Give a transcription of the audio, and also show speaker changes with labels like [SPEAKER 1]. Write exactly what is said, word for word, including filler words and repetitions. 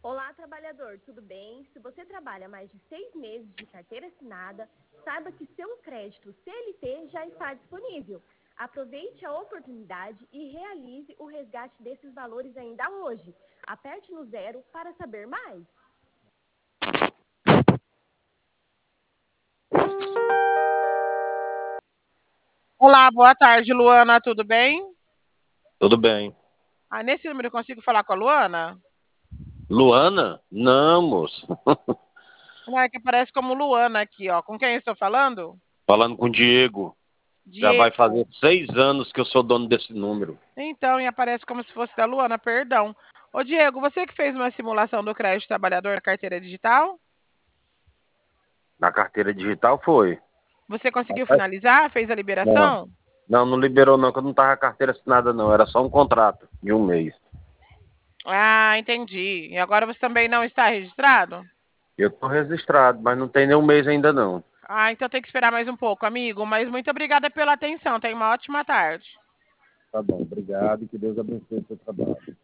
[SPEAKER 1] Olá, trabalhador, tudo bem? Se você trabalha mais de seis meses de carteira assinada, saiba que seu crédito C L T já está disponível. Aproveite a oportunidade e realize o resgate desses valores ainda hoje. Aperte no zero para saber mais.
[SPEAKER 2] Olá, boa tarde, Luana, tudo bem?
[SPEAKER 3] Tudo bem.
[SPEAKER 2] Ah, nesse número eu consigo falar com a Luana?
[SPEAKER 3] Luana? Não, moço.
[SPEAKER 2] Não, é que aparece como Luana aqui, ó. Com quem eu estou falando?
[SPEAKER 3] Falando com o Diego. Já vai
[SPEAKER 2] Diego.
[SPEAKER 3] fazer seis anos que eu sou dono desse número.
[SPEAKER 2] Então, e aparece como se fosse da Luana, perdão. Ô, Diego, você que fez uma simulação do crédito trabalhador na carteira digital?
[SPEAKER 3] Na carteira digital foi.
[SPEAKER 2] Você conseguiu
[SPEAKER 3] Rapaz,
[SPEAKER 2] finalizar? Fez a
[SPEAKER 3] não.
[SPEAKER 2] liberação?
[SPEAKER 3] Não, não liberou não, que eu não tava com a carteira assinada não. Era só um contrato de um mês.
[SPEAKER 2] Ah, entendi. E agora você também não está registrado?
[SPEAKER 3] Eu tô registrado, mas não tem nem um mês ainda não.
[SPEAKER 2] Ah, então tem que esperar mais um pouco, amigo. Mas muito obrigada pela atenção. Tenha uma ótima tarde.
[SPEAKER 3] Tá bom, obrigado e que Deus abençoe o seu trabalho.